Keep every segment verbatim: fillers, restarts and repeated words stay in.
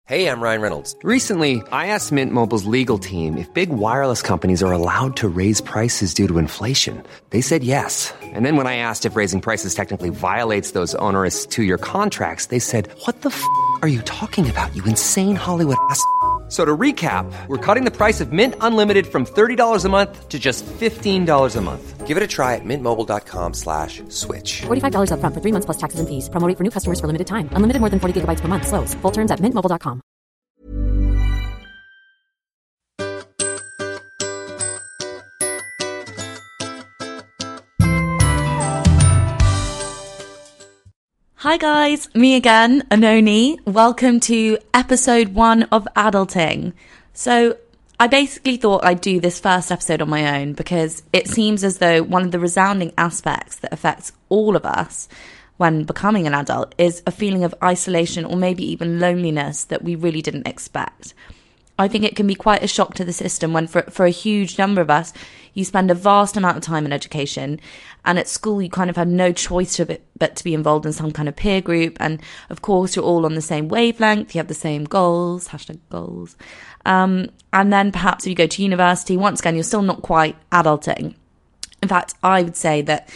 Hey, I'm Ryan Reynolds. Recently, I asked Mint Mobile's legal team if big wireless companies are allowed to raise prices due to inflation. They said yes. And then when I asked if raising prices technically violates those onerous two-year contracts, they said, what the f*** are you talking about, you insane Hollywood ass f- So to recap, we're cutting the price of Mint Unlimited from thirty dollars a month to just fifteen dollars a month. Give it a try at mintmobile.com slash switch. forty-five dollars up front for three months plus taxes and fees. Promo rate for new customers for limited time. Unlimited more than forty gigabytes per month. Slows full terms at mint mobile dot com. Hi guys, me again, Anoni. Welcome to episode one of Adulting. So I basically thought I'd do this first episode on my own because it seems as though one of the resounding aspects that affects all of us when becoming an adult is a feeling of isolation or maybe even loneliness that we really didn't expect. I think it can be quite a shock to the system when for, for a huge number of us, you spend a vast amount of time in education, and at school you kind of had no choice to be, but to be involved in some kind of peer group, and of course you're all on the same wavelength, you have the same goals, hashtag goals, um, and then perhaps if you go to university, once again, you're still not quite adulting. In fact, I would say that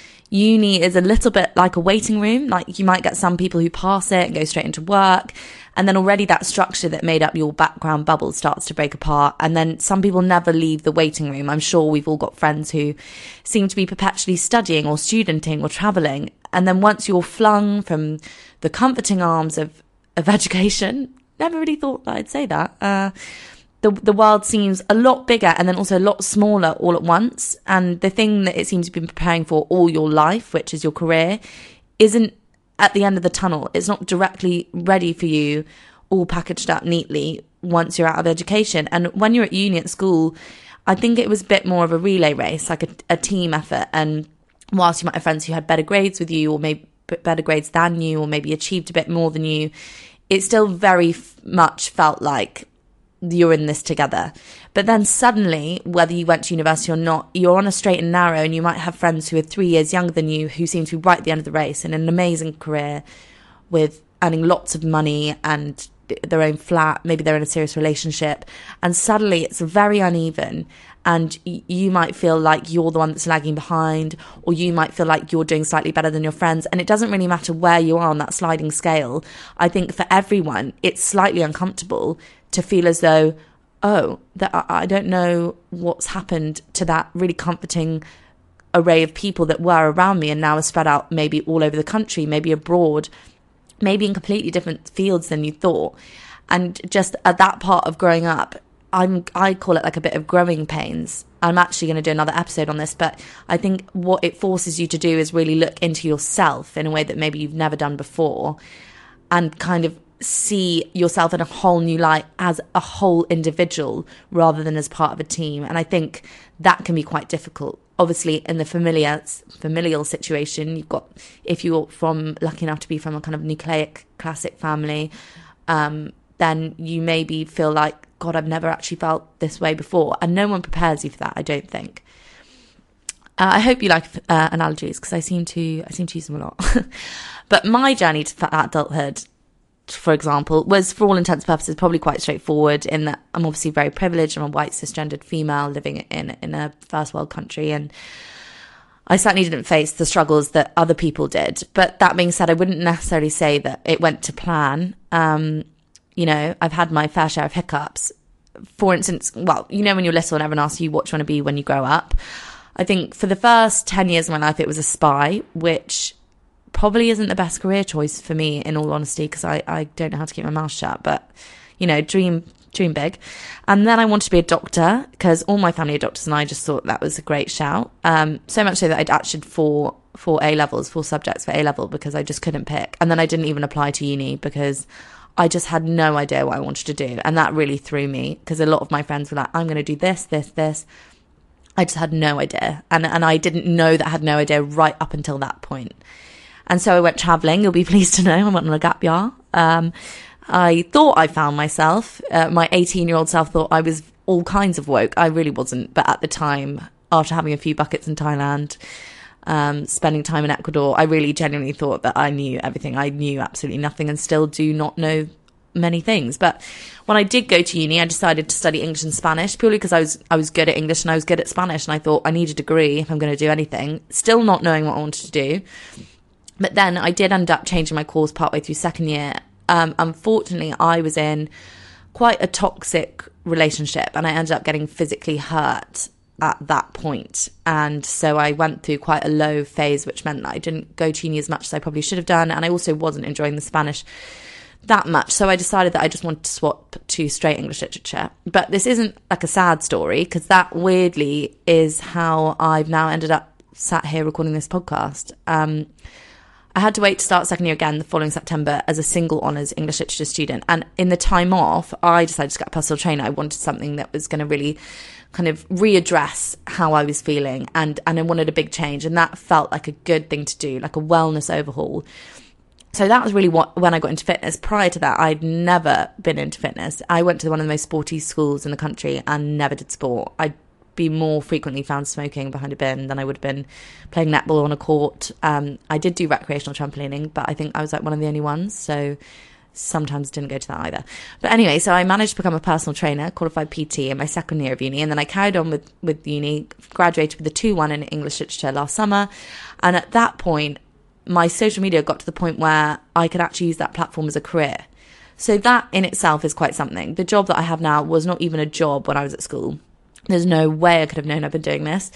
uni is a little bit like a waiting room. Like you might get some people who pass it and go straight into work, and then already that structure that made up your background bubble starts to break apart, and then some people never leave the waiting room. I'm sure we've all got friends who seem to be perpetually studying or studenting or travelling, and then once you're flung from the comforting arms of, of education, never really thought that I'd say that, uh, The, the world seems a lot bigger and then also a lot smaller all at once. And the thing that it seems you've been preparing for all your life, which is your career, isn't at the end of the tunnel. It's not directly ready for you, all packaged up neatly once you're out of education. And when you're at uni at school, I think it was a bit more of a relay race, like a, a team effort. And whilst you might have friends who had better grades with you or maybe better grades than you or maybe achieved a bit more than you, it still very f- much felt like you're in this together. But then suddenly, whether you went to university or not, you're on a straight and narrow, and you might have friends who are three years younger than you who seem to be right at the end of the race in an amazing career with earning lots of money and their own flat, maybe they're in a serious relationship, and suddenly it's very uneven, and you might feel like you're the one that's lagging behind, or you might feel like you're doing slightly better than your friends, and it doesn't really matter where you are on that sliding scale. I think for everyone, it's slightly uncomfortable to feel as though, oh, that I don't know what's happened to that really comforting array of people that were around me and now are spread out maybe all over the country, maybe abroad, maybe in completely different fields than you thought. And just at that part of growing up, I'm, I call it like a bit of growing pains. I'm actually going to do another episode on this, but I think what it forces you to do is really look into yourself in a way that maybe you've never done before, and kind of see yourself in a whole new light as a whole individual rather than as part of a team. And I think that can be quite difficult. Obviously, in the familiar familial situation, you've got, if you're from lucky enough to be from a kind of nucleic classic family, um, then you maybe feel like, God, I've never actually felt this way before, and no one prepares you for that, I don't think. Uh, I hope you like uh, analogies, because I seem to I seem to use them a lot. But my journey to adulthood, for example, was for all intents and purposes probably quite straightforward, in that I'm obviously very privileged. I'm a white cisgendered female living in in a first world country, and I certainly didn't face the struggles that other people did. But that being said, I wouldn't necessarily say that it went to plan. Um, you know, I've had my fair share of hiccups. For instance, well, you know, when you're little and everyone asks you what you want to be when you grow up, I think for the first ten years of my life, it was a spy, which probably isn't the best career choice for me, in all honesty, because I, I don't know how to keep my mouth shut. But, you know, dream dream big. And then I wanted to be a doctor, because all my family are doctors, and I just thought that was a great shout. Um, so much so that I'd actually four, four A-levels, four subjects for A-level, because I just couldn't pick. And then I didn't even apply to uni because I just had no idea what I wanted to do. And that really threw me, because a lot of my friends were like, I'm going to do this, this, this. I just had no idea. And, and I didn't know that I had no idea right up until that point. And so I went travelling. You'll be pleased to know I went on a gap year. Um, I thought I found myself. Uh, my eighteen-year-old self thought I was all kinds of woke. I really wasn't. But at the time, after having a few buckets in Thailand, um, spending time in Ecuador, I really genuinely thought that I knew everything. I knew absolutely nothing, and still do not know many things. But when I did go to uni, I decided to study English and Spanish purely because I was I was good at English and I was good at Spanish, and I thought I need a degree if I'm going to do anything, still not knowing what I wanted to do. But then I did end up changing my course partway through second year. Um, unfortunately, I was in quite a toxic relationship and I ended up getting physically hurt at that point. And so I went through quite a low phase, which meant that I didn't go to uni as much as I probably should have done. And I also wasn't enjoying the Spanish that much. So I decided that I just wanted to swap to straight English literature. But this isn't like a sad story, because that weirdly is how I've now ended up sat here recording this podcast. Um, I had to wait to start second year again the following September as a single honours English literature student. And in the time off, I decided to get a personal trainer. I wanted something that was going to really kind of readdress how I was feeling, and, and I wanted a big change. And that felt like a good thing to do, like a wellness overhaul. So that was really what when I got into fitness. Prior to that, I'd never been into fitness. I went to one of the most sporty schools in the country and never did sport. I'd be more frequently found smoking behind a bin than I would have been playing netball on a court. Um, I did do recreational trampolining, but I think I was like one of the only ones. So sometimes didn't go to that either. But anyway, so I managed to become a personal trainer, qualified P T in my second year of uni. And then I carried on with, with uni, graduated with a two one in English literature last summer. And at that point, my social media got to the point where I could actually use that platform as a career. So that in itself is quite something. The job that I have now was not even a job when I was at school. There's no way I could have known I've been doing this.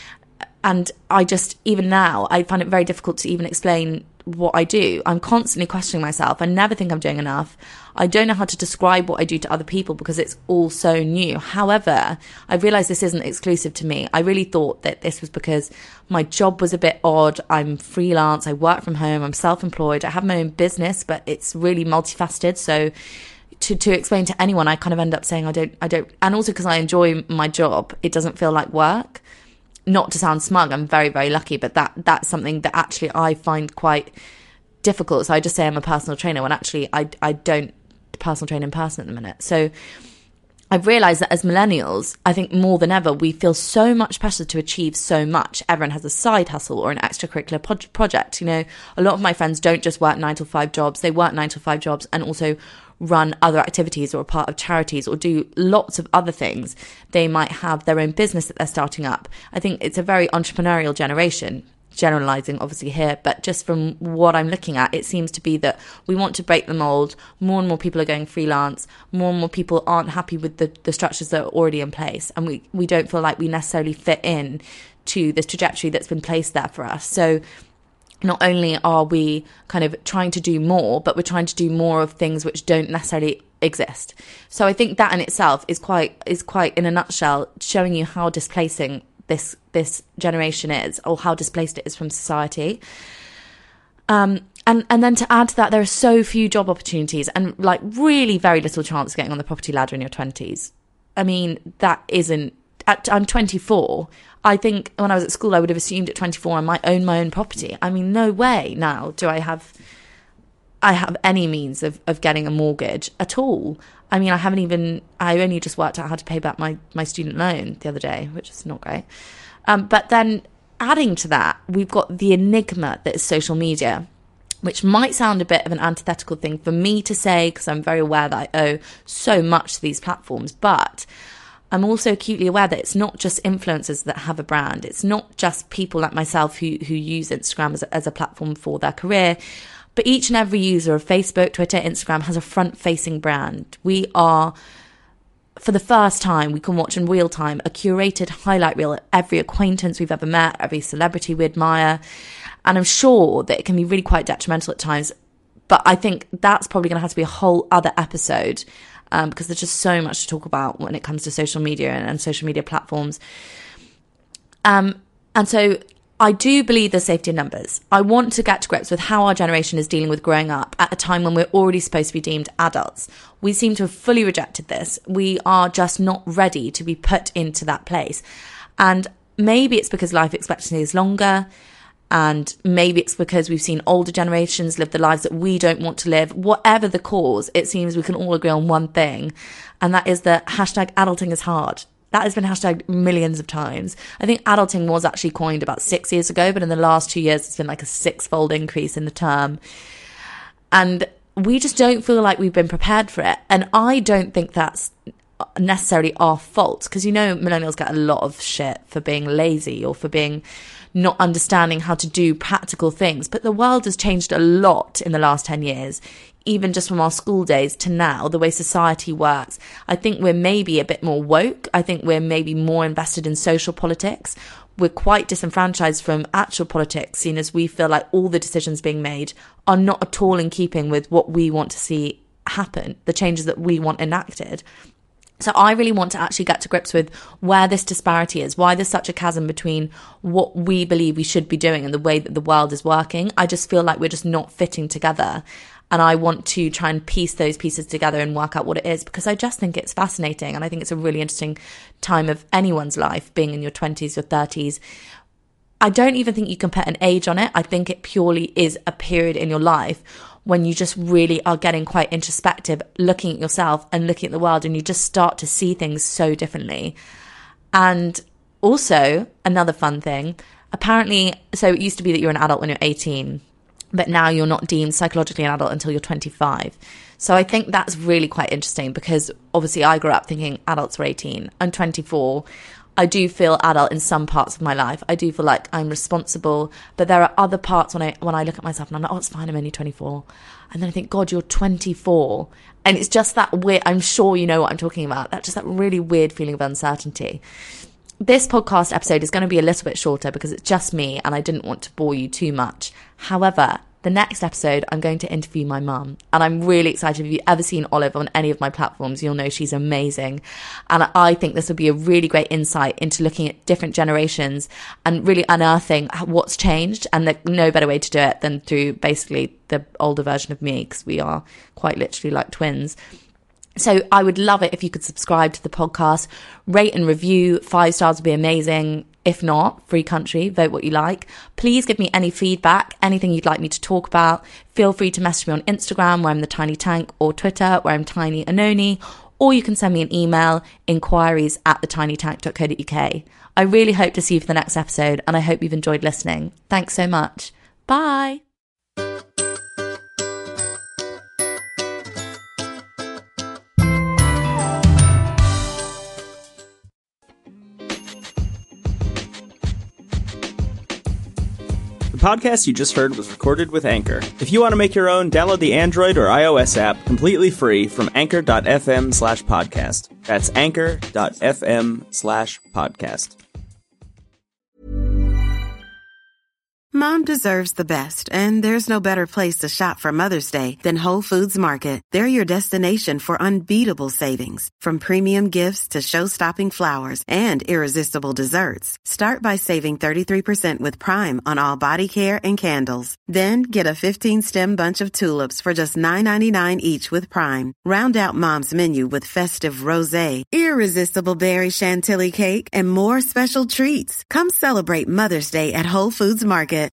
And I just, even now, I find it very difficult to even explain what I do. I'm constantly questioning myself. I never think I'm doing enough. I don't know how to describe what I do to other people because it's all so new. However, I realised this isn't exclusive to me. I really thought that this was because my job was a bit odd. I'm freelance. I work from home. I'm self-employed. I have my own business, but it's really multifaceted. So to to explain to anyone, I kind of end up saying I don't, I don't, and also because I enjoy my job, it doesn't feel like work. Not to sound smug, I'm very, very lucky, but that that's something that actually I find quite difficult. So I just say I'm a personal trainer when actually I, I don't personal train in person at the minute. So I've realised that as millennials, I think more than ever, we feel so much pressure to achieve so much. Everyone has a side hustle or an extracurricular pro- project. You know, a lot of my friends don't just work nine to five jobs, they work nine to five jobs and also run other activities or are part of charities or do lots of other things. They might have their own business that they're starting up. I think it's a very entrepreneurial generation, generalizing obviously here, but just from what I'm looking at, it seems to be that we want to break the mold. More and more people are going freelance. More and more people aren't happy with the, the structures that are already in place. And we, we don't feel like we necessarily fit in to this trajectory that's been placed there for us. So not only are we kind of trying to do more, but we're trying to do more of things which don't necessarily exist. So I think that in itself is quite, is quite in a nutshell, showing you how displacing this this generation is, or how displaced it is from society. Um, and, and then to add to that, there are so few job opportunities and like really very little chance of getting on the property ladder in your twenties. I mean, that isn't, at, I'm twenty-four. I think when I was at school, I would have assumed at twenty-four I might own my own property. I mean, no way now do I have I have any means of, of getting a mortgage at all. I mean, I haven't even, I only just worked out how to pay back my, my student loan the other day, which is not great. Um, but then adding to that, we've got the enigma that is social media, which might sound a bit of an antithetical thing for me to say, because I'm very aware that I owe so much to these platforms. But I'm also acutely aware that it's not just influencers that have a brand. It's not just people like myself who, who use Instagram as a, as a platform for their career. But each and every user of Facebook, Twitter, Instagram has a front-facing brand. We are, for the first time, we can watch in real time a curated highlight reel of every acquaintance we've ever met, every celebrity we admire. And I'm sure that it can be really quite detrimental at times. But I think that's probably going to have to be a whole other episode um, because there's just so much to talk about when it comes to social media and, and social media platforms. Um, and so I do believe there's safety in numbers. I want to get to grips with how our generation is dealing with growing up at a time when we're already supposed to be deemed adults. We seem to have fully rejected this. We are just not ready to be put into that place. And maybe it's because life expectancy is longer, and maybe it's because we've seen older generations live the lives that we don't want to live. Whatever the cause, it seems we can all agree on one thing, and that is that hashtag adulting is hard. That has been hashtagged millions of times. I think adulting was actually coined about six years ago, but in the last two years, it's been like a six-fold increase in the term. And we just don't feel like we've been prepared for it. And I don't think that's necessarily our fault, because, you know, millennials get a lot of shit for being lazy or for being not understanding how to do practical things. But the world has changed a lot in the last ten years, even just from our school days to now, the way society works. I think we're maybe a bit more woke. I think we're maybe more invested in social politics. We're quite disenfranchised from actual politics, seeing as we feel like all the decisions being made are not at all in keeping with what we want to see happen, the changes that we want enacted. So I really want to actually get to grips with where this disparity is, why there's such a chasm between what we believe we should be doing and the way that the world is working. I just feel like we're just not fitting together. And I want to try and piece those pieces together and work out what it is, because I just think it's fascinating. And I think it's a really interesting time of anyone's life, being in your twenties, your thirties. I don't even think you can put an age on it. I think it purely is a period in your life when you just really are getting quite introspective, looking at yourself and looking at the world, and you just start to see things so differently. And also, another fun thing, apparently, so it used to be that you're an adult when you're eighteen, but now you're not deemed psychologically an adult until you're twenty-five. So I think that's really quite interesting, because obviously I grew up thinking adults were eighteen. I'm twenty-four. I do feel adult in some parts of my life. I do feel like I'm responsible, but there are other parts when I when I look at myself and I'm like, oh, it's fine, I'm only twenty-four. And then I think, God, you're twenty-four. And it's just that weird, I'm sure you know what I'm talking about, that just that really weird feeling of uncertainty. This podcast episode is going to be a little bit shorter because it's just me and I didn't want to bore you too much. However, the next episode, I'm going to interview my mum, and I'm really excited. If you've ever seen Olive on any of my platforms, you'll know she's amazing. And I think this will be a really great insight into looking at different generations and really unearthing what's changed. And there's no better way to do it than through basically the older version of me, because we are quite literally like twins. So I would love it if you could subscribe to the podcast, rate and review. Five stars would be amazing. If not, free country, vote what you like. Please give me any feedback, anything you'd like me to talk about. Feel free to message me on Instagram, where I'm the Tiny Tank, or Twitter, where I'm Tiny Anoni, or you can send me an email, inquiries at the tiny tank dot co dot uk. I really hope to see you for the next episode, and I hope you've enjoyed listening. Thanks so much. Bye. The podcast you just heard was recorded with Anchor. If you want to make your own, download the Android or iOS app completely free from anchor.fm slash podcast. That's anchor.fm slash podcast. Mom deserves the best, and there's no better place to shop for Mother's Day than Whole Foods Market. They're your destination for unbeatable savings, from premium gifts to show-stopping flowers and irresistible desserts. Start by saving thirty-three percent with Prime on all body care and candles. Then get a fifteen-stem bunch of tulips for just nine ninety-nine each with Prime. Round out Mom's menu with festive rosé, irresistible berry chantilly cake, and more special treats. Come celebrate Mother's Day at Whole Foods Market.